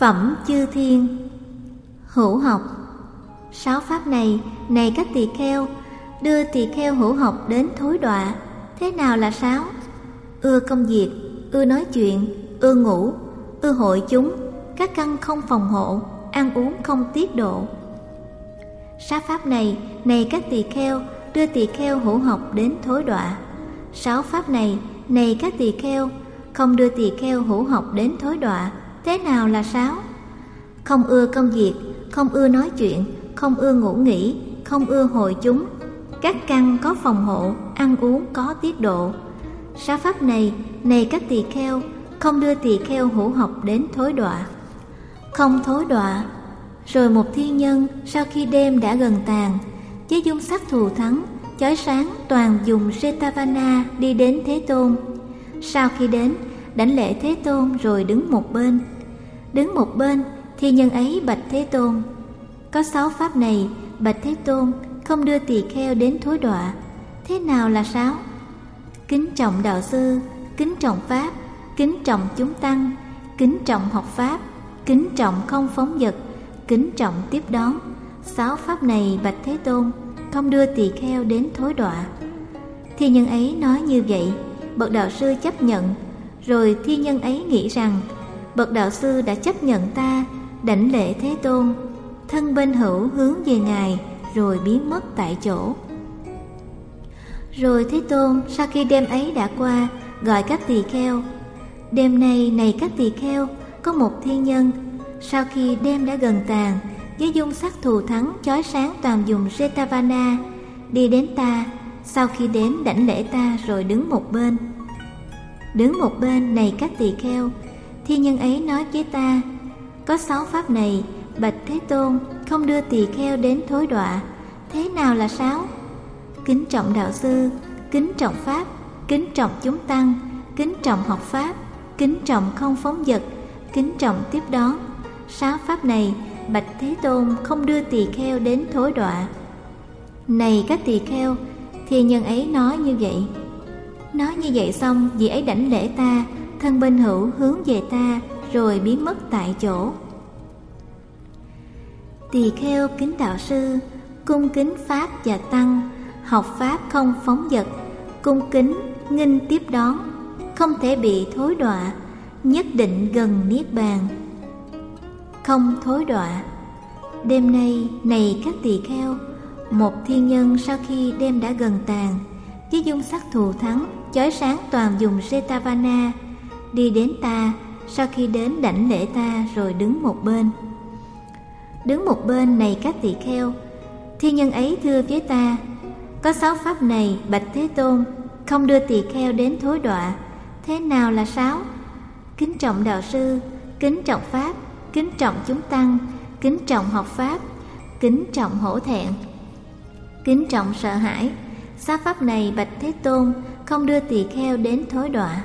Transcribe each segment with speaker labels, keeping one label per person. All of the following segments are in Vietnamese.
Speaker 1: Phẩm chư thiên. Hữu học. 6 pháp này, này các tỳ kheo, đưa tỳ kheo hữu học đến thối đọa. Thế nào là 6? Ưa công việc, ưa nói chuyện, ưa ngủ, ưa hội chúng, các căn không phòng hộ, ăn uống không tiết độ. 6 pháp này, này các tỳ kheo, đưa tỳ kheo hữu học đến thối đọa. 6 pháp này, này các tỳ kheo, không đưa tỳ kheo hữu học đến thối đọa. Thế nào là 6? Không ưa công việc, không ưa nói chuyện, không ưa ngủ nghỉ, không ưa hội chúng, các căn có phòng hộ, ăn uống có tiết độ. 6 pháp này, này các tỳ kheo, không đưa tỳ kheo hữu học đến thối đọa. Không thối đọa. Rồi một thiên nhân sau khi đêm đã gần tàn, với dung sắc thù thắng, chói sáng toàn dùng Jetavana đi đến Thế Tôn. Sau khi đến, đảnh lễ Thế Tôn rồi đứng một bên. Đứng một bên, thiên nhân ấy bạch Thế Tôn: có 6 pháp này, bạch Thế Tôn, không đưa tỳ kheo đến thối đọa. Thế nào là 6? Kính trọng đạo sư, kính trọng pháp, kính trọng chúng tăng, kính trọng học pháp, kính trọng không phóng dật, kính trọng tiếp đón. 6 pháp này bạch Thế Tôn, không đưa tỳ kheo đến thối đọa. Thiên nhân ấy nói như vậy, bậc đạo sư chấp nhận. Rồi thiên nhân ấy nghĩ rằng bậc đạo sư đã chấp nhận ta, đảnh lễ Thế Tôn, thân bên hữu hướng về Ngài, rồi biến mất tại chỗ. Rồi Thế Tôn sau khi đêm ấy đã qua, gọi các tỳ kheo: đêm nay, này các tỳ kheo, có một thiên nhân sau khi đêm đã gần tàn, với dung sắc thù thắng chói sáng toàn dùng Jetavana đi đến ta. Sau khi đến, đảnh lễ ta rồi đứng một bên. Đứng một bên, này các tỳ kheo, thiên nhân ấy nói với ta: có 6 pháp này, bạch Thế Tôn, không đưa tỳ kheo đến thối đọa. Thế nào là 6? Kính trọng đạo sư, kính trọng pháp, kính trọng chúng tăng, kính trọng học pháp, kính trọng không phóng dật, kính trọng tiếp đón. 6 pháp này, bạch Thế Tôn, không đưa tỳ kheo đến thối đọa. Này các tỳ kheo, thiên nhân ấy nói như vậy. Nói như vậy xong, vị ấy đảnh lễ ta, thân bên hữu hướng về ta, rồi biến mất tại chỗ. Tỳ kheo kính đạo sư, cung kính pháp và tăng, học pháp không phóng dật, cung kính nghinh tiếp đón, không thể bị thối đọa, nhất định gần niết bàn. Không thối đọa. Đêm nay, này các tỳ kheo, một thiên nhân sau khi đêm đã gần tàn, với dung sắc thù thắng chói sáng toàn dùng Jetavana đi đến ta. Sau khi đến, đảnh lễ ta rồi đứng một bên. Đứng một bên, này các tỳ kheo, thiên nhân ấy thưa với ta: có 6 pháp này, bạch Thế Tôn, không đưa tỳ kheo đến thối đọa. Thế nào là 6? Kính trọng đạo sư, kính trọng pháp, kính trọng chúng tăng, kính trọng học pháp, kính trọng hổ thẹn, kính trọng sợ hãi. 6 pháp này, bạch Thế Tôn, không đưa tỳ kheo đến thối đọa.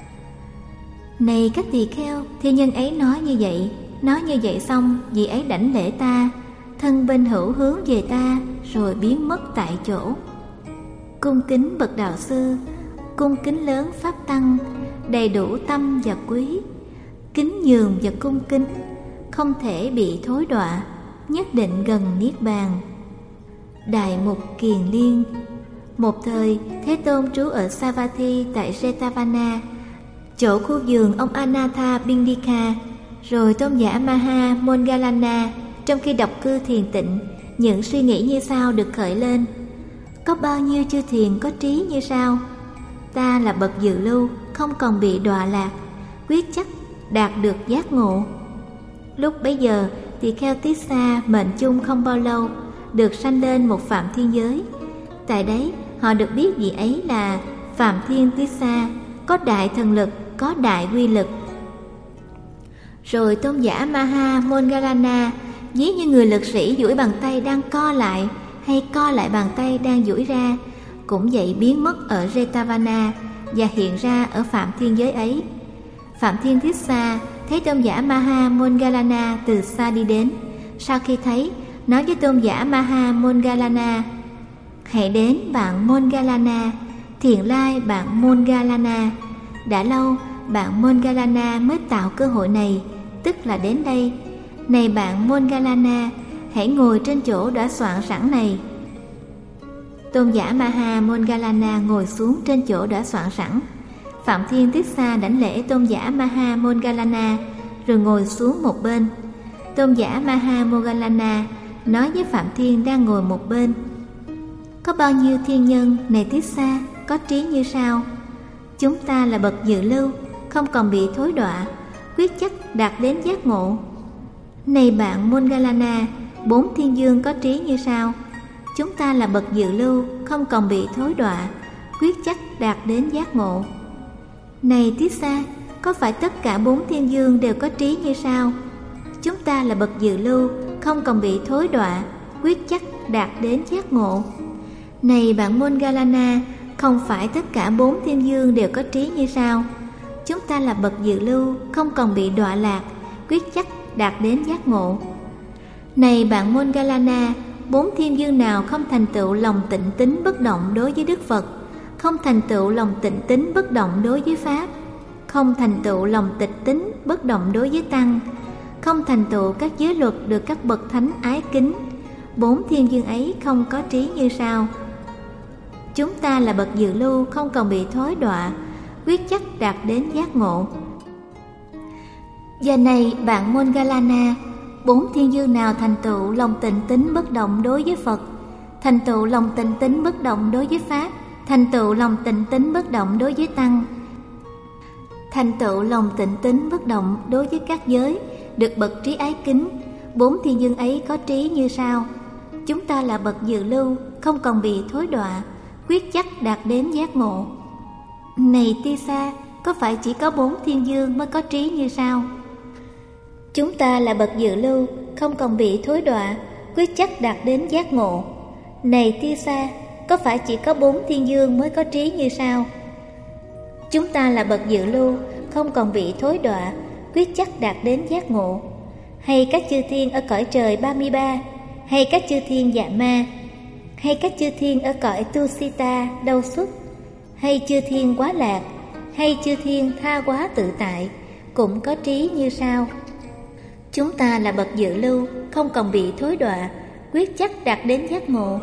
Speaker 1: Này các tỳ kheo, thiên nhân ấy nói như vậy. Nói như vậy xong, vị ấy đảnh lễ ta, thân bên hữu hướng về ta, rồi biến mất tại chỗ. Cung kính bậc đạo sư, cung kính lớn pháp tăng, đầy đủ tâm và quý, kính nhường và cung kính, không thể bị thối đọa, nhất định gần niết bàn. Đại mục Kiền Liên. Một thời, Thế Tôn trú ở Savatthi tại Jetavana, chỗ khu vườn ông Anatha Bindika. Rồi tôn giả Maha Moggallana trong khi đọc cư thiền tịnh, những suy nghĩ như sau được khởi lên: có bao nhiêu chư thiền có trí như sau? Ta là bậc dự lưu, không còn bị đọa lạc, quyết chắc đạt được giác ngộ. Lúc bấy giờ, tỳ kheo Tissa mệnh chung không bao lâu được sanh lên một Phạm Thiên giới. Tại đấy, họ được biết vị ấy là Phạm Thiên Tissa, có đại thần lực, có đại quy lực. Rồi tôn giả Maha Moggallana ví như người lực sĩ duỗi bàn tay đang co lại, hay co lại bàn tay đang duỗi ra, cũng vậy biến mất ở Jetavana và hiện ra ở Phạm Thiên giới ấy. Phạm Thiên Tissa thấy tôn giả Maha Moggallana từ xa đi đến. Sau khi thấy, nói với tôn giả Maha Moggallana: hãy đến bạn Moggallana, thiện lai bạn Moggallana. Đã lâu, bạn Moggallana mới tạo cơ hội này tức là đến đây. Này bạn Moggallana, hãy ngồi trên chỗ đã soạn sẵn này. Tôn giả Maha Moggallana ngồi xuống trên chỗ đã soạn sẵn. Phạm Thiên Tissa đảnh lễ tôn giả Maha Moggallana rồi ngồi xuống một bên. Tôn giả Maha Moggallana nói với Phạm Thiên đang ngồi một bên: có bao nhiêu thiên nhân này Tissa có trí như sau? Chúng ta là bậc dự lưu, không còn bị thối đọa, quyết chắc đạt đến giác ngộ. Này bạn Moggallana, 4 thiên dương có trí như sau? Chúng ta là bậc dự lưu, không còn bị thối đọa, quyết chắc đạt đến giác ngộ. Này Tissa, có phải tất cả 4 thiên dương đều có trí như sau? Chúng ta là bậc dự lưu, không còn bị thối đọa, quyết chắc đạt đến giác ngộ. Này bạn Moggallana, không phải tất cả 4 thiên dương đều có trí như sau? Chúng ta là bậc dự lưu, không còn bị đọa lạc, quyết chắc đạt đến giác ngộ. Này bạn Moggallana, 4 thiên dương nào không thành tựu lòng tịnh tín bất động đối với Đức Phật, không thành tựu lòng tịnh tín bất động đối với Pháp, không thành tựu lòng tịch tín bất động đối với Tăng, không thành tựu các giới luật được các bậc thánh ái kính, 4 thiên dương ấy không có trí như sau? Chúng ta là bậc dự lưu, không còn bị thối đọa, quyết chắc đạt đến giác ngộ. Giờ này bạn Moggallana, 4 thiên dương nào thành tựu lòng tịnh tín bất động đối với Phật, thành tựu lòng tịnh tín bất động đối với Pháp, thành tựu lòng tịnh tín bất động đối với Tăng, thành tựu lòng tịnh tín bất động đối với các giới được bậc trí ái kính, 4 thiên dương ấy có trí như sau? Chúng ta là bậc dự lưu, không còn bị thối đọa, quyết chắc đạt đến giác ngộ. Này Tissa, có phải chỉ có 4 thiên dương mới có trí như sau? Chúng ta là bậc dự lưu, không còn bị thối đọa, quyết chắc đạt đến giác ngộ. Này Tissa, có phải chỉ có 4 thiên dương mới có trí như sau? Chúng ta là bậc dự lưu, không còn bị thối đọa, quyết chắc đạt đến giác ngộ. Hay các chư thiên ở cõi trời 33, hay các chư thiên Dạ Ma, hay các chư thiên ở cõi Tusita Đâu Xuất, hay chư thiên Quá Lạc, hay chư thiên Tha Quá Tự Tại, cũng có trí như sau? Chúng ta là bậc dự lưu, không còn bị thối đọa, quyết chắc đạt đến giác ngộ.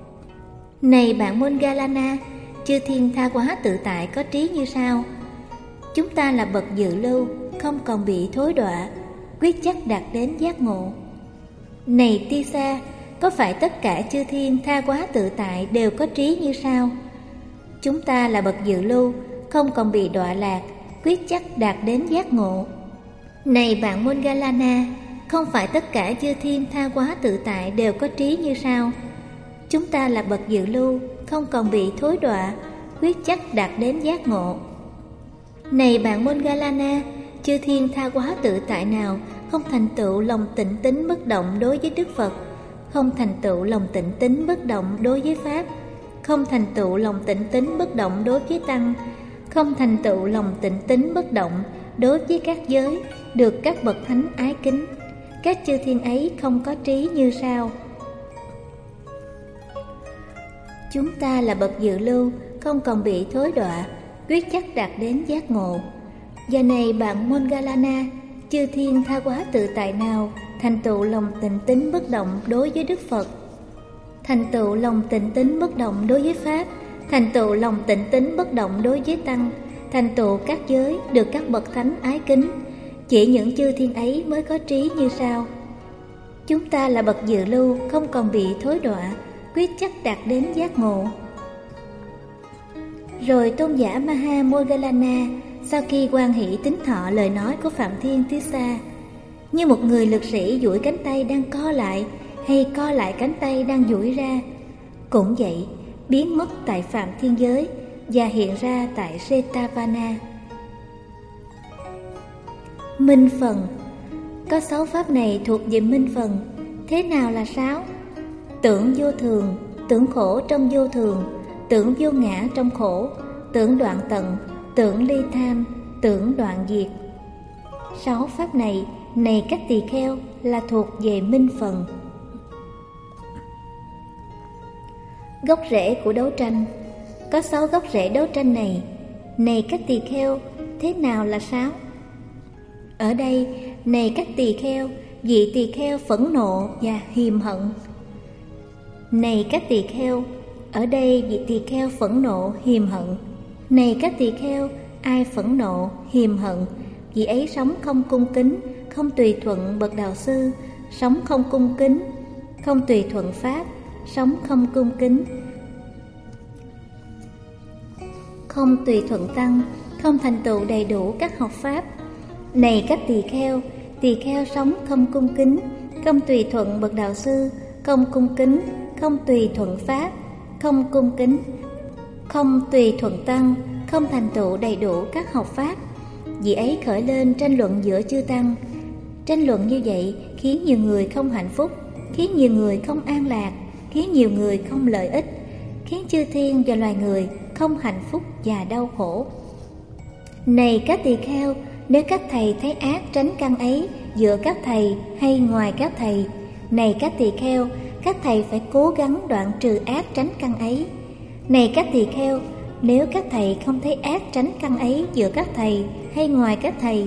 Speaker 1: Này bạn Moggallana, chư thiên Tha Quá Tự Tại có trí như sau? Chúng ta là bậc dự lưu, không còn bị thối đọa, quyết chắc đạt đến giác ngộ. Này Tissa, có phải tất cả chư thiên Tha Quá Tự Tại đều có trí như sau? Chúng ta là bậc dự lưu, không còn bị đọa lạc, quyết chắc đạt đến giác ngộ. Này bạn Moggallana, không phải tất cả chư thiên Tha Quá Tự Tại đều có trí như sau? Chúng ta là bậc dự lưu, không còn bị thối đọa, quyết chắc đạt đến giác ngộ. Này bạn Moggallana, chư thiên Tha Quá Tự Tại nào không thành tựu lòng tịnh tín bất động đối với Đức Phật, không thành tựu lòng tịnh tín bất động đối với Pháp, không thành tựu lòng tịnh tín bất động đối với Tăng, không thành tựu lòng tịnh tín bất động đối với các giới được các bậc thánh ái kính, các chư thiên ấy không có trí như sau? Chúng ta là bậc dự lưu, không còn bị thối đọa, quyết chắc đạt đến giác ngộ. Giờ này bạn Moggallana, chư thiên Tha Quá Tự Tại nào thành tựu lòng tịnh tín bất động đối với Đức Phật, thành tựu lòng tịnh tín bất động đối với Pháp, thành tựu lòng tịnh tín bất động đối với Tăng, thành tựu các giới được các bậc thánh ái kính, chỉ những chư thiên ấy mới có trí như sau? Chúng ta là bậc dự lưu, không còn bị thối đọa, quyết chắc đạt đến giác ngộ. Rồi tôn giả Maha Moggallana sau khi hoan hỷ tín thọ lời nói của Phạm Thiên Tissa, như một người lực sĩ duỗi cánh tay đang co lại, hay co lại cánh tay đang duỗi ra, cũng vậy biến mất tại Phạm Thiên Giới và hiện ra tại Jetavana. Minh phần. Có 6 pháp này thuộc về minh phần. Thế nào là 6? Tưởng vô thường, tưởng khổ trong vô thường, tưởng vô ngã trong khổ, tưởng đoạn tận, tưởng ly tham, tưởng đoạn diệt. 6 pháp này, này các tỳ kheo, là thuộc về minh phần. Gốc rễ của đấu tranh. Có 6 gốc rễ đấu tranh này, này các tỳ kheo, thế nào là 6? Ở đây Này các tỳ kheo, vị tỳ kheo phẫn nộ và hiềm hận. Này các tỳ kheo, ở đây vị tỳ kheo phẫn nộ hiềm hận. Này các tỳ kheo, ai phẫn nộ hiềm hận, vị ấy sống không cung kính, không tùy thuận bậc đạo sư, sống không cung kính, không tùy thuận pháp, sống không cung kính, không tùy thuận tăng, không thành tựu đầy đủ các học pháp. Này các tỳ kheo sống không cung kính, không tùy thuận bậc đạo sư, không cung kính, không tùy thuận pháp, không cung kính, không tùy thuận tăng, không thành tựu đầy đủ các học pháp. Vì ấy khởi lên tranh luận giữa chư tăng. Tranh luận như vậy khiến nhiều người không hạnh phúc, khiến nhiều người không an lạc, khiến nhiều người không lợi ích, khiến chư thiên và loài người không hạnh phúc và đau khổ. Này các tỳ kheo, nếu các thầy thấy ác tránh căn ấy giữa các thầy hay ngoài các thầy, này các tỳ kheo, các thầy phải cố gắng đoạn trừ ác tránh căn ấy. Này các tỳ kheo, nếu các thầy không thấy ác tránh căn ấy giữa các thầy hay ngoài các thầy,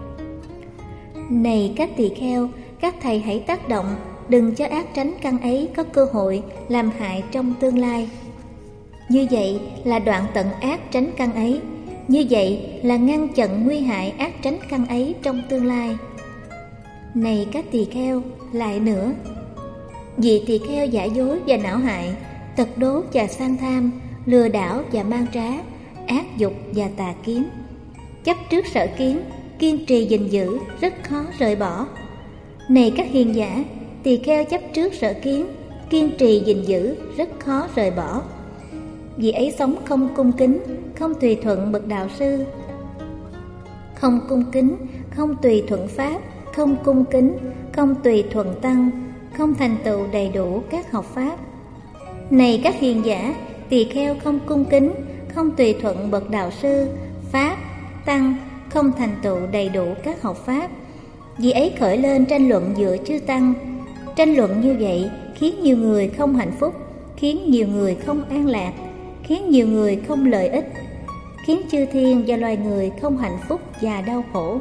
Speaker 1: này các tỳ kheo, các thầy hãy tác động, đừng cho ác tránh căn ấy có cơ hội làm hại trong tương lai. Như vậy là đoạn tận ác tránh căn ấy, như vậy là ngăn chặn nguy hại ác tránh căn ấy trong tương lai. Này các tỳ kheo, lại nữa, vị tỳ kheo giả dối và não hại, tật đố và sang tham, lừa đảo và mang trá, ác dục và tà kiến, chấp trước sở kiến, kiên trì gìn giữ, rất khó rời bỏ. Này các hiền giả, tỳ kheo chấp trước sở kiến, kiên trì gìn giữ, rất khó rời bỏ. Vì ấy sống không cung kính, không tùy thuận bậc đạo sư, không cung kính, không tùy thuận pháp, không cung kính, không tùy thuận tăng, không thành tựu đầy đủ các học pháp. Này các hiền giả, tỳ kheo không cung kính, không tùy thuận bậc đạo sư, pháp, tăng, không thành tựu đầy đủ các học pháp. Vì ấy khởi lên tranh luận giữa chư tăng. Tranh luận như vậy khiến nhiều người không hạnh phúc, khiến nhiều người không an lạc, khiến nhiều người không lợi ích, khiến chư thiên và loài người không hạnh phúc và đau khổ.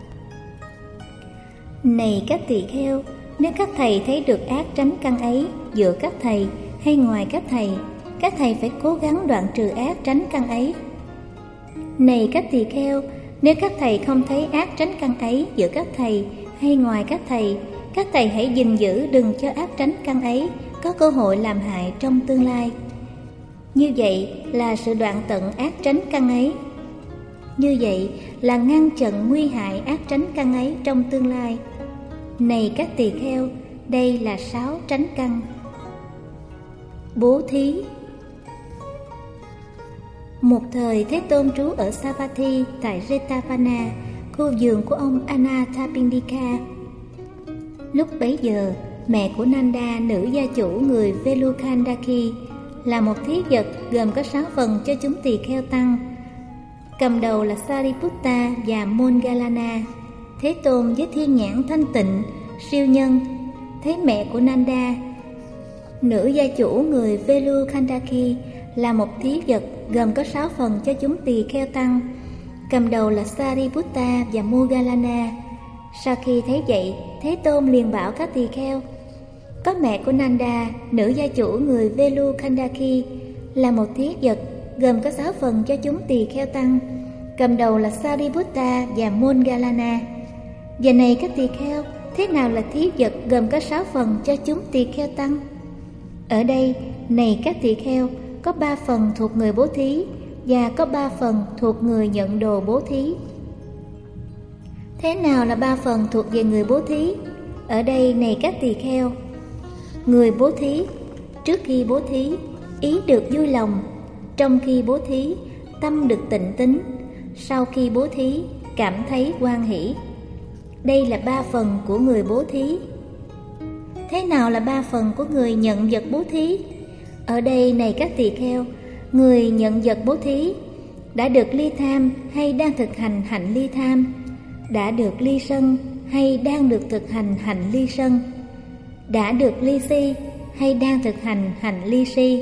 Speaker 1: Này các tỳ kheo, nếu các thầy thấy được ác tránh căn ấy giữa các thầy hay ngoài các thầy phải cố gắng đoạn trừ ác tránh căn ấy. Này các tỳ kheo, nếu các thầy không thấy ác tránh căn ấy giữa các thầy hay ngoài các thầy hãy gìn giữ đừng cho ác tránh căn ấy có cơ hội làm hại trong tương lai. Như vậy là sự đoạn tận ác tránh căn ấy. Như vậy là ngăn chặn nguy hại ác tránh căn ấy trong tương lai. Này các tỳ kheo, đây là 6 tránh căn. Bố thí. Một thời Thế Tôn trú ở Savatthi tại Jetavana, khu vườn của ông Anathapindika. Lúc bấy giờ, mẹ của Nanda, nữ gia chủ người Velukandaki, là một thí vật gồm có 6 phần cho chúng tỳ kheo tăng. Cầm đầu là Sariputta và Moggallana. Thế Tôn với thiên nhãn thanh tịnh, siêu nhân, thấy mẹ của Nanda, nữ gia chủ người Velukandaki, là một thí vật gồm có 6 phần cho chúng tỳ kheo tăng. Cầm đầu là Sariputta và Moggallana. Sau khi thấy vậy, Thế Tôn liền bảo các tỳ kheo: có mẹ của Nanda, nữ gia chủ người Velukandaki, là một thí vật gồm có 6 phần cho chúng tỳ kheo tăng. Cầm đầu là Sariputta và Moggallana. Và này các tỳ kheo, thế nào là thí vật gồm có 6 phần cho chúng tỳ kheo tăng? Ở đây, này các tỳ kheo, có 3 phần thuộc người bố thí và có 3 phần thuộc người nhận đồ bố thí. Thế nào là 3 phần thuộc về người bố thí? Ở đây, này các tỳ kheo, người bố thí, trước khi bố thí, ý được vui lòng; trong khi bố thí, tâm được tịnh tín; sau khi bố thí, cảm thấy hoan hỷ. Đây là 3 phần của người bố thí. Thế nào là 3 phần của người nhận vật bố thí? Ở đây, này các tỳ kheo, người nhận vật bố thí đã được ly tham hay đang thực hành hạnh ly tham, đã được ly sân hay đang được thực hành hạnh ly sân, đã được ly si hay đang thực hành hạnh ly si.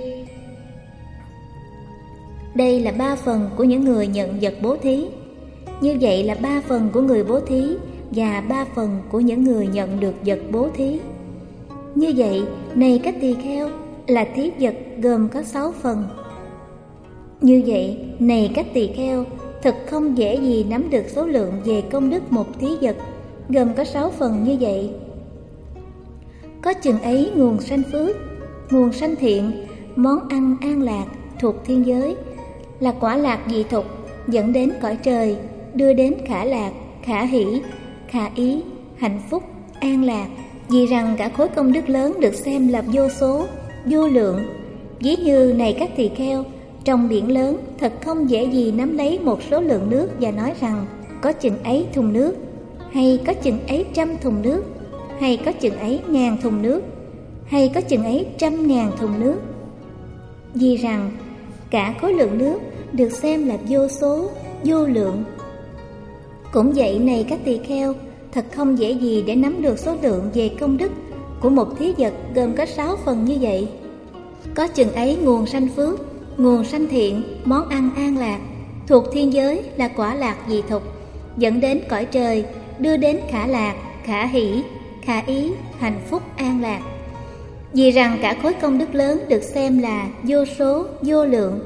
Speaker 1: Đây là 3 phần của những người nhận vật bố thí. Như vậy là 3 phần của người bố thí và 3 phần của những người nhận được vật bố thí. Như vậy, này các tỳ kheo, là thí vật gồm có 6 phần. Như vậy, này các tỳ kheo, thật không dễ gì nắm được số lượng về công đức một thí vật gồm có 6 phần như vậy. Có chừng ấy nguồn sanh phước, nguồn sanh thiện, món ăn an lạc thuộc thiên giới, là quả lạc dị thục, dẫn đến cõi trời, đưa đến khả lạc, khả hỷ, khả ý, hạnh phúc, an lạc. Vì rằng cả khối công đức lớn được xem là vô số, vô lượng. Ví như này các tỳ kheo, trong biển lớn thật không dễ gì nắm lấy một số lượng nước và nói rằng có chừng ấy thùng nước, hay có chừng ấy 100 thùng nước, hay có chừng ấy 1000 thùng nước, hay có chừng ấy 100.000 thùng nước. Vì rằng cả khối lượng nước được xem là vô số, vô lượng. Cũng vậy này các tỳ kheo, thật không dễ gì để nắm được số lượng về công đức của một thí vật gồm có 6 phần như vậy. Có chừng ấy nguồn sanh phước, nguồn sanh thiện, món ăn an lạc thuộc thiên giới, là quả lạc dị thục, dẫn đến cõi trời, đưa đến khả lạc, khả hỷ, khả ý, hạnh phúc, an lạc. Vì rằng cả khối công đức lớn được xem là vô số, vô lượng.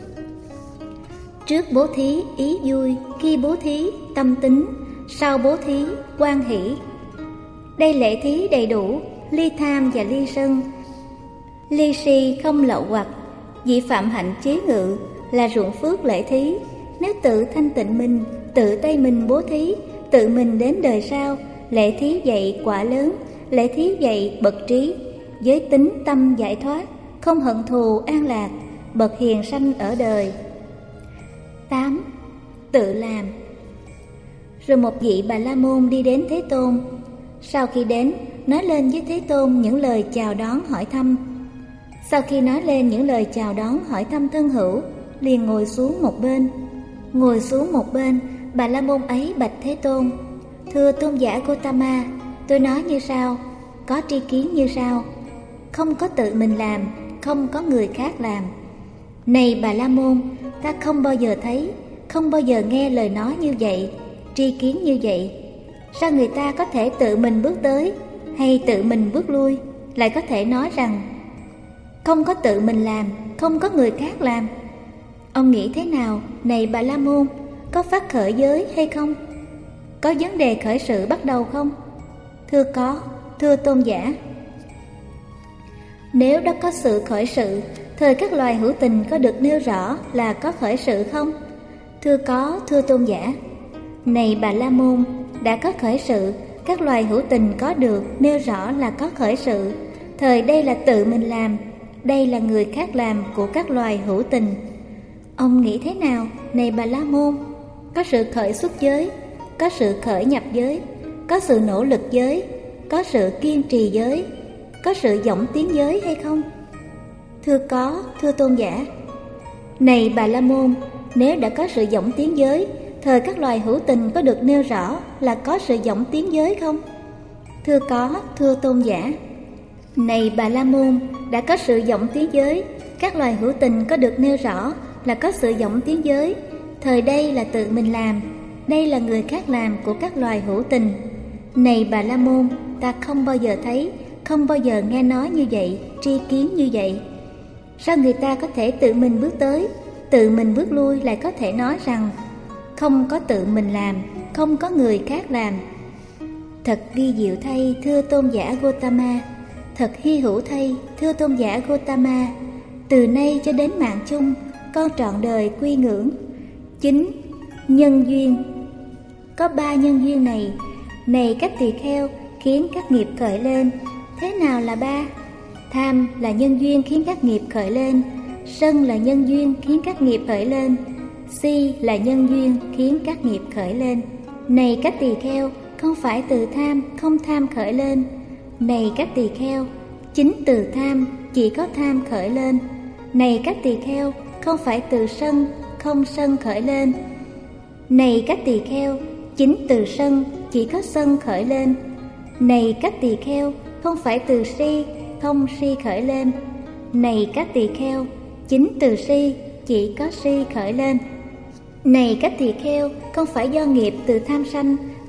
Speaker 1: Trước bố thí ý vui, khi bố thí tâm tính, sau bố thí hoan hỷ. Đây lễ thí đầy đủ, ly tham và ly sân, ly si không lậu hoặc, vị phạm hạnh chế ngự, là ruộng phước lễ thí. Nếu tự thanh tịnh mình, tự tay mình bố thí, tự mình đến đời sau, lễ thí dạy quả lớn, lễ thí dạy bậc trí, giới tính tâm giải thoát, không hận thù an lạc, bậc hiền sanh ở đời. 8. Tự làm. Rồi một vị Bà La Môn đi đến Thế Tôn. Sau khi đến, nói lên với Thế Tôn những lời chào đón hỏi thăm. Sau khi nói lên những lời chào đón hỏi thăm thân hữu, liền ngồi xuống một bên. Ngồi xuống một bên, Bà La Môn ấy bạch Thế Tôn: Thưa tôn giả Gotama, tôi nói như sau, có tri kiến như sau: không có tự mình làm, không có người khác làm. Này Bà La Môn, ta không bao giờ thấy, không bao giờ nghe lời nói như vậy, tri kiến như vậy. Sao người ta có thể tự mình bước tới hay tự mình bước lui, lại có thể nói rằng không có tự mình làm, không có người khác làm? Ông nghĩ thế nào, này Bà La Môn? Có phát khởi giới hay không? Có vấn đề khởi sự bắt đầu không? Thưa có, thưa tôn giả. Nếu đã có sự khởi sự, thời các loài hữu tình có được nêu rõ là có khởi sự không? Thưa có, thưa tôn giả. Này Bà La Môn, đã có khởi sự, các loài hữu tình có được nêu rõ là có khởi sự, thời đây là tự mình làm, đây là người khác làm của các loài hữu tình. Ông nghĩ thế nào, này Bà La Môn? Có sự khởi xuất giới, có sự khởi nhập giới, có sự nỗ lực giới, có sự kiên trì giới, có sự dõng tiến giới hay không? Thưa có, thưa tôn giả. Này Bà La Môn, nếu đã có sự dõng tiến giới, thời các loài hữu tình có được nêu rõ là có sự dõng tiến giới không? Thưa có, thưa tôn giả. Này Bà La Môn, đã có sự dõng tiến giới, các loài hữu tình có được nêu rõ là có sự dõng tiến giới, thời đây là tự mình làm, đây là người khác làm của các loài hữu tình. Này Bà La Môn, ta không bao giờ thấy, không bao giờ nghe nói như vậy, tri kiến như vậy. Sao người ta có thể tự mình bước tới, tự mình bước lui, lại có thể nói rằng không có tự mình làm, không có người khác làm? Thật vi diệu thay, thưa tôn giả Gotama. Thật hy hữu thay, thưa tôn giả Gotama. Từ nay cho đến mạng chung, con trọn đời quy ngưỡng. 9. Nhân duyên. Có 3 nhân duyên này, này các tỳ kheo, khiến các nghiệp khởi lên. Thế nào là 3? Tham là nhân duyên khiến các nghiệp khởi lên, sân là nhân duyên khiến các nghiệp khởi lên, si là nhân duyên khiến các nghiệp khởi lên. Này các tỳ kheo, không phải từ tham, không tham khởi lên. Này các tỳ kheo, chính từ tham, chỉ có tham khởi lên. Này các tỳ kheo, không phải từ sân, không sân khởi lên. Này các tỳ kheo, chính từ sân, chỉ có sân khởi lên. Này các tỳ kheo, không phải từ si, không si khởi lên. Này các tỳ kheo, chính từ si, chỉ có si khởi lên. Này các tỳ kheo, không phải do nghiệp từ tham sanh,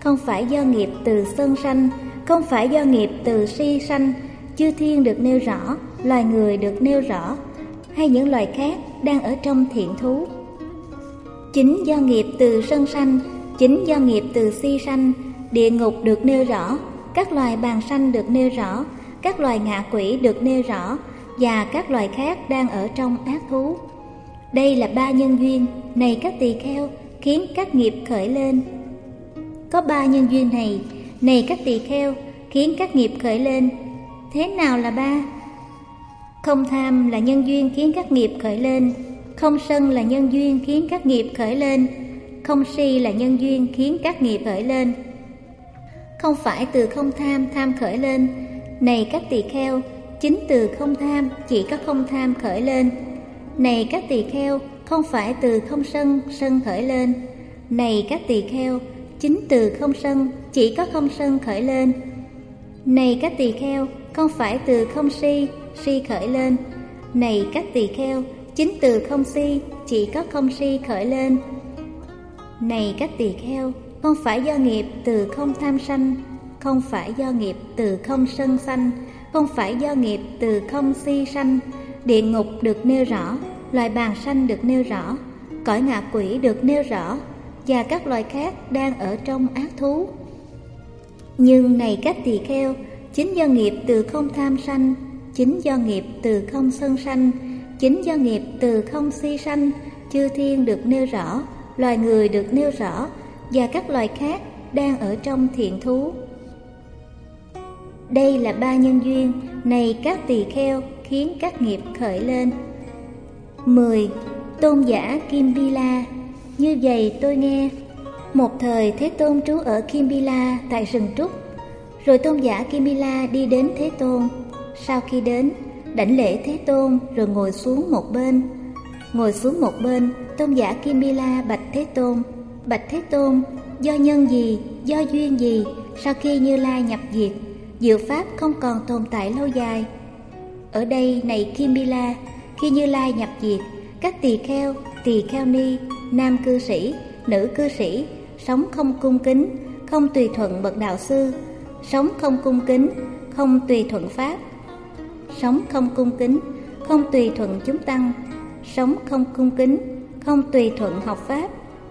Speaker 1: không phải do nghiệp từ sân sanh, không phải do nghiệp từ si sanh. Chư thiên được nêu rõ, loài người được nêu rõ, hay những loài khác đang ở trong thiện thú. Chính do nghiệp từ sân sanh, chính do nghiệp từ si sanh, địa ngục được nêu rõ, các loài bàng sanh được nêu rõ, các loài ngạ quỷ được nêu rõ, và các loài khác đang ở trong ác thú. Đây là ba nhân duyên, này các tỳ kheo, khiến các nghiệp khởi lên. Có ba nhân duyên này, này các tỳ kheo, khiến các nghiệp khởi lên. Thế nào là ba? Không tham là nhân duyên khiến các nghiệp khởi lên, không sân là nhân duyên khiến các nghiệp khởi lên, không si là nhân duyên khiến các nghiệp khởi lên. Không phải từ không tham, tham khởi lên. Này các tỳ kheo, chính từ không tham, chỉ có không tham khởi lên. Này các tỳ kheo, không phải từ không sân, sân khởi lên. Này các tỳ kheo, chính từ không sân, chỉ có không sân khởi lên. Này các tỳ kheo, không phải từ không si, si khởi lên. Này các tỳ kheo, chính từ không si, chỉ có không si khởi lên. Này các tỳ kheo, không phải do nghiệp từ không tham sanh, không phải do nghiệp từ không sân sanh, không phải do nghiệp từ không si sanh. Địa ngục được nêu rõ, loài bàng sanh được nêu rõ, cõi ngạ quỷ được nêu rõ, và các loài khác đang ở trong ác thú. Nhưng này các tỳ kheo, chính do nghiệp từ không tham sanh, chính do nghiệp từ không sân sanh, chính do nghiệp từ không si sanh, chư thiên được nêu rõ, loài người được nêu rõ, và các loài khác đang ở trong thiện thú. Đây là ba nhân duyên, này các tỳ kheo, khiến các nghiệp khởi lên. 10. Tôn giả Kimbila. Như vậy tôi nghe, một thời Thế Tôn trú ở Kimbila tại rừng trúc. Rồi tôn giả Kimbila đi đến Thế Tôn. Sau khi đến, đảnh lễ Thế Tôn rồi ngồi xuống một bên. Ngồi xuống một bên, tôn giả Kimbila bạch Thế Tôn: Bạch Thế Tôn, do nhân gì, do duyên gì, sau khi Như Lai nhập diệt, diệu pháp không còn tồn tại lâu dài? Ở đây này Kimbila, khi Như Lai nhập diệt, các tỳ kheo ni, nam cư sĩ, nữ cư sĩ sống không cung kính, không tùy thuận bậc đạo sư, sống không cung kính, không tùy thuận pháp, sống không cung kính, không tùy thuận chúng tăng, sống không cung kính, không tùy thuận học pháp,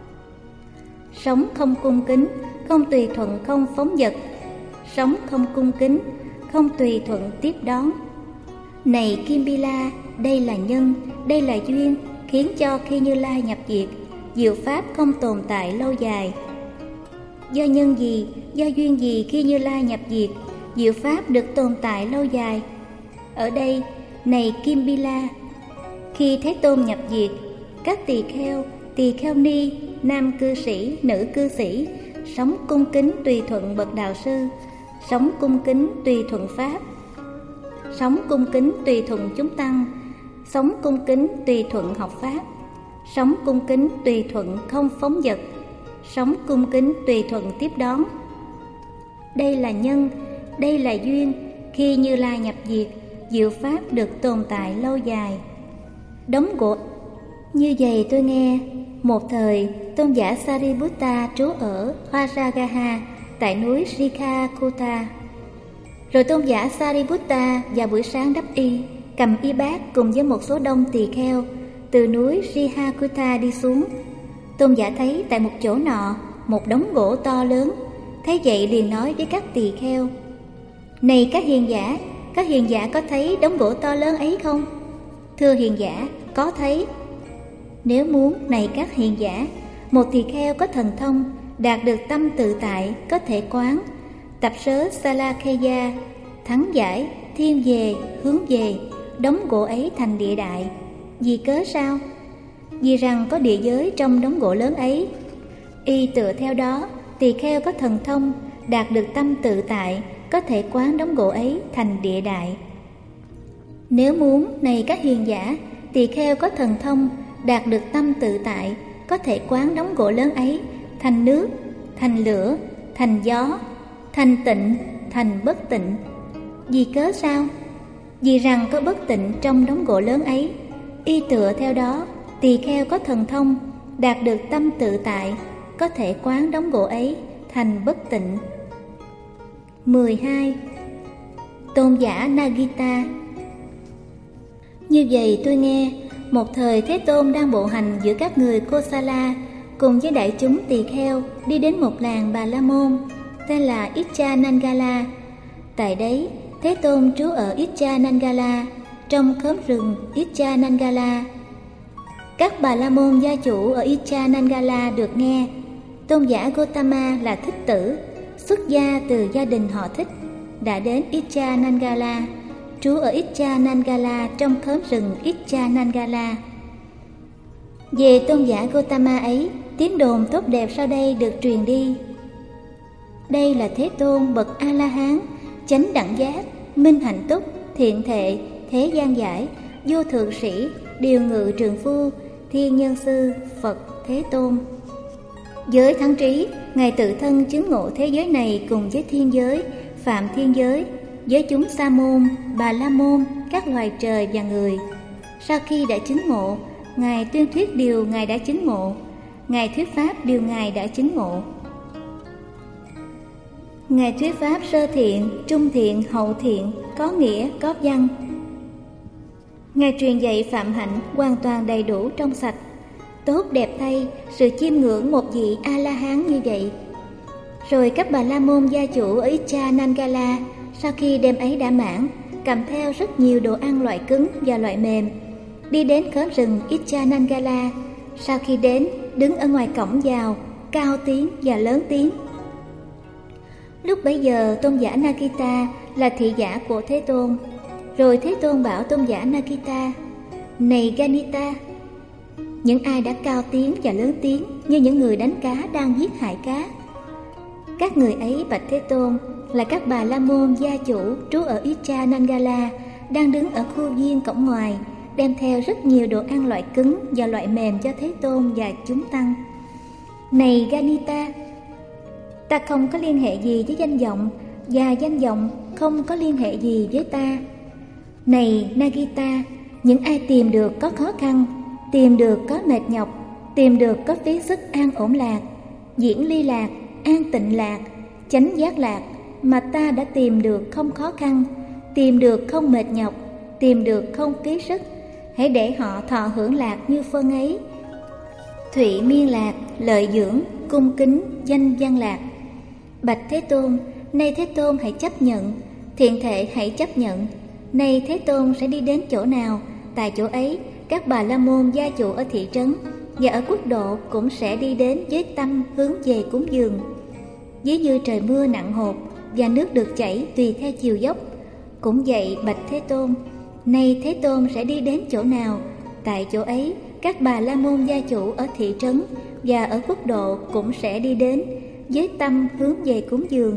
Speaker 1: sống không cung kính, không tùy thuận không phóng dật, sống không cung kính, không tùy thuận tiếp đón. Này Kimbila, đây là nhân, đây là duyên, khiến cho khi Như Lai nhập diệt, diệu pháp không tồn tại lâu dài. Do nhân gì, do duyên gì khi Như Lai nhập diệt, diệu pháp được tồn tại lâu dài? Ở đây, này Kimbila, khi Thế Tôn nhập diệt, các tỳ kheo ni, nam cư sĩ, nữ cư sĩ sống cung kính tùy thuận bậc đạo sư, sống cung kính tùy thuận pháp, sống cung kính tùy thuận chúng tăng, sống cung kính tùy thuận học pháp, sống cung kính tùy thuận không phóng dật, sống cung kính tùy thuận tiếp đón. Đây là nhân, đây là duyên, khi Như Lai nhập diệt, diệu pháp được tồn tại lâu dài. Đống gỗ. Như vậy tôi nghe, một thời tôn giả Sariputta trú ở Vajragaha tại núi Sikhakuta. Rồi tôn giả Sariputta vào buổi sáng đắp y, cầm y bát cùng với một số đông tỳ kheo từ núi Sikhakuta đi xuống. Tôn giả thấy tại một chỗ nọ một đống gỗ to lớn, thấy vậy liền nói với các tỳ kheo: Này các hiền giả có thấy đống gỗ to lớn ấy không? Thưa hiền giả, có thấy. Nếu muốn, này các hiền giả, một tỳ kheo có thần thông, đạt được tâm tự tại, có thể quán tập sớ Salakheya, thắng giải, thiên về, hướng về, đống gỗ ấy thành địa đại. Vì cớ sao? Vì rằng có địa giới trong đống gỗ lớn ấy. Y tựa theo đó, tỳ kheo có thần thông, đạt được tâm tự tại, có thể quán đống gỗ ấy thành địa đại. Nếu muốn, này các hiền giả, tỳ kheo có thần thông, đạt được tâm tự tại, có thể quán đống gỗ lớn ấy thành nước, thành lửa, thành gió, thành tịnh, thành bất tịnh. Vì cớ sao? Vì rằng có bất tịnh trong đống gỗ lớn ấy. Y tựa theo đó, tỳ kheo có thần thông, đạt được tâm tự tại, có thể quán đống gỗ ấy thành bất tịnh. 12. Tôn giả Nagita. Như vậy tôi nghe, một thời Thế Tôn đang bộ hành giữa các người Kosala cùng với đại chúng tỳ kheo đi đến một làng Bà La Môn tên là Ichanangala. Tại đấy, Thế Tôn trú ở Ichanangala, trong khóm rừng Ichanangala. Các Bà La Môn gia chủ ở Ichanangala được nghe tôn giả Gotama là Thích Tử, xuất gia từ gia đình họ Thích, đã đến Ichanangala, trú ở Ichanangala trong khóm rừng Ichanangala. Về tôn giả Gotama ấy, tiếng đồn tốt đẹp sau đây được truyền đi. Đây là Thế Tôn bậc A-la-hán, chánh đẳng giác, minh hạnh túc, thiện thệ, thế gian giải, vô thượng sĩ, điều ngự trường phu, thiên nhân sư, Phật Thế Tôn. Với thắng trí, Ngài tự thân chứng ngộ thế giới này cùng với thiên giới, phạm thiên giới, với chúng Sa môn, Bà La môn, các loài trời và người. Sau khi đã chứng ngộ, Ngài tuyên thuyết điều Ngài đã chứng ngộ, Ngài thuyết pháp điều Ngài đã chứng ngộ. Ngài thuyết pháp sơ thiện, trung thiện, hậu thiện, có nghĩa, có văn. Ngài truyền dạy phạm hạnh hoàn toàn đầy đủ trong sạch. Tốt đẹp thay sự chiêm ngưỡng một vị A-la-hán như vậy. Rồi các Bà La môn gia chủ ở Ichanangala sau khi đêm ấy đã mãn, cầm theo rất nhiều đồ ăn loại cứng và loại mềm, đi đến khóm rừng Ichanangala. Sau khi đến, đứng ở ngoài cổng vào, cao tiếng và lớn tiếng. Lúc bấy giờ tôn giả Nagita là thị giả của Thế Tôn. Rồi Thế Tôn bảo tôn giả Nagita: Này Ganita, những ai đã cao tiếng và lớn tiếng như những người đánh cá đang giết hại cá? Các người ấy bạch Thế Tôn là các Bà La môn gia chủ trú ở Ichanangala, đang đứng ở khu viên cổng ngoài, đem theo rất nhiều đồ ăn loại cứng và loại mềm cho Thế Tôn và chúng tăng. Này Ganita, ta không có liên hệ gì với danh vọng, và danh vọng không có liên hệ gì với ta. Này Nagita, những ai tìm được có khó khăn, tìm được có mệt nhọc, tìm được có phí sức an ổn lạc, diễn ly lạc, an tịnh lạc, chánh giác lạc, mà ta đã tìm được không khó khăn, tìm được không mệt nhọc, tìm được không phí sức, hãy để họ thọ hưởng lạc như phân ấy. Thụy miên lạc, lợi dưỡng, cung kính, danh văn lạc. Bạch Thế Tôn, nay Thế Tôn hãy chấp nhận, thiện thệ hãy chấp nhận. Nay Thế Tôn sẽ đi đến chỗ nào, tại chỗ ấy các Bà La môn gia chủ ở thị trấn và ở quốc độ cũng sẽ đi đến với tâm hướng về cúng dường. Ví như trời mưa nặng hột và nước được chảy tùy theo chiều dốc, cũng vậy bạch Thế Tôn, nay Thế Tôn sẽ đi đến chỗ nào, tại chỗ ấy các Bà La môn gia chủ ở thị trấn và ở quốc độ cũng sẽ đi đến với tâm hướng về cúng dường.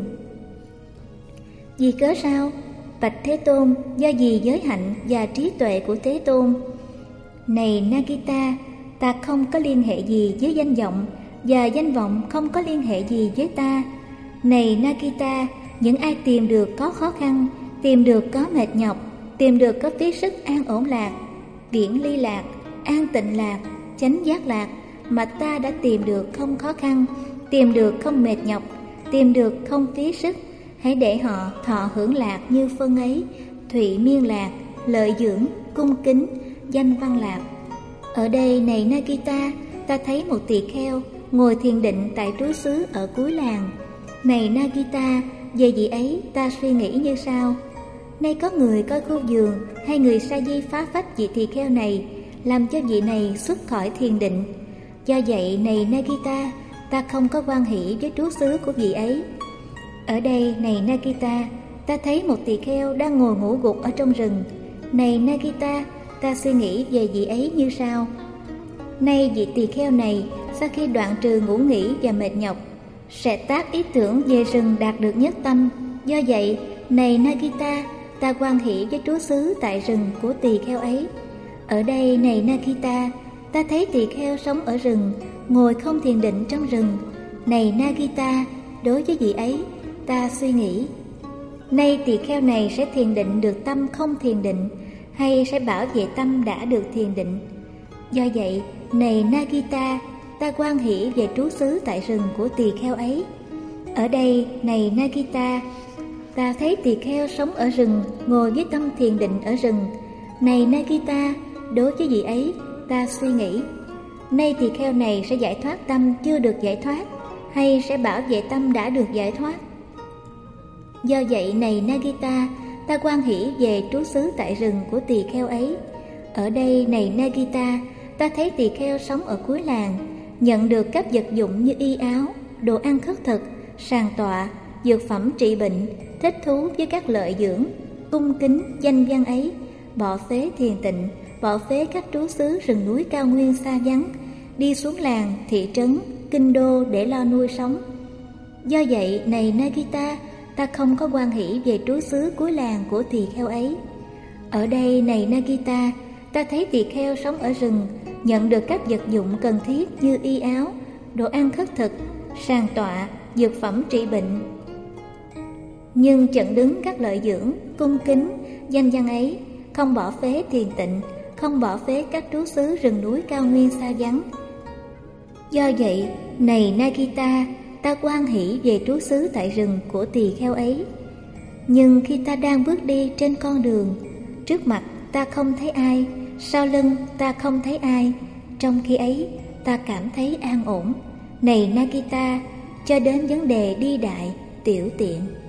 Speaker 1: Vì cớ sao? Bạch Thế Tôn, do gì giới hạnh và trí tuệ của Thế Tôn? Này Nagita, ta không có liên hệ gì với danh vọng, và danh vọng không có liên hệ gì với ta. Này Nagita, những ai tìm được có khó khăn, tìm được có mệt nhọc, tìm được có phí sức an ổn lạc, viễn ly lạc, an tịnh lạc, chánh giác lạc, mà ta đã tìm được không khó khăn, tìm được không mệt nhọc, tìm được không phí sức, hãy để họ thọ hưởng lạc như phân ấy. Thụy miên lạc, lợi dưỡng, cung kính, danh văn lạc. Ở đây này Nagita, ta thấy một tỳ kheo ngồi thiền định tại trú xứ ở cuối làng. Này Nagita, về vị ấy ta suy nghĩ như sau: nay có người coi khu vườn hay người sa di phá phách vị tỳ kheo này, làm cho vị này xuất khỏi thiền định. Do vậy này Nagita, ta không có hoan hỷ với trú xứ của vị ấy. Ở đây này Nagita, ta thấy một tỳ kheo đang ngồi ngủ gục ở trong rừng. Này Nagita, ta suy nghĩ về vị ấy như sau: nay vị tỳ kheo này sau khi đoạn trừ ngủ nghỉ và mệt nhọc, sẽ tác ý tưởng về rừng đạt được nhất tâm. Do vậy này Nagita, ta hoan hỷ với trú xứ tại rừng của tỳ kheo ấy. Ở đây này Nagita, ta thấy tỳ kheo sống ở rừng, ngồi không thiền định trong rừng. Này Nagita, đối với vị ấy ta suy nghĩ: nay tỳ kheo này sẽ thiền định được tâm không thiền định, hay sẽ bảo vệ tâm đã được thiền định. Do vậy này Nagita, ta hoan hỷ về trú xứ tại rừng của tỳ kheo ấy. Ở đây này Nagita, ta thấy tỳ kheo sống ở rừng, ngồi với tâm thiền định ở rừng. Này Nagita, đối với vị ấy ta suy nghĩ, nay tỳ kheo này sẽ giải thoát tâm chưa được giải thoát, hay sẽ bảo vệ tâm đã được giải thoát. Do vậy này Nagita, ta hoan hỷ về trú xứ tại rừng của tỳ kheo ấy. Ở đây này Nagita, ta thấy tỳ kheo sống ở cuối làng, nhận được các vật dụng như y áo, đồ ăn khất thực, sàn tọa, dược phẩm trị bệnh, thích thú với các lợi dưỡng, cung kính danh văn ấy, bỏ phế thiền tịnh, bỏ phế các trú xứ rừng núi cao nguyên xa vắng, đi xuống làng, thị trấn, kinh đô để lo nuôi sống. Do vậy này Nagita, ta không có hoan hỷ về trú xứ cuối làng của tỳ kheo ấy. Ở đây này Nagita, ta thấy tỳ kheo sống ở rừng, nhận được các vật dụng cần thiết như y áo, đồ ăn khất thực, sàn tọa, dược phẩm trị bệnh, nhưng chận đứng các lợi dưỡng, cung kính danh văn ấy, không bỏ phế thiền tịnh, không bỏ phế các trú xứ rừng núi cao nguyên xa vắng. Do vậy này Nagita, ta hoan hỷ về trú xứ tại rừng của tỳ kheo ấy. Nhưng khi ta đang bước đi trên con đường, trước mặt ta không thấy ai, sau lưng ta không thấy ai, trong khi ấy ta cảm thấy an ổn. Này Nagita, cho đến vấn đề đi đại, tiểu tiện.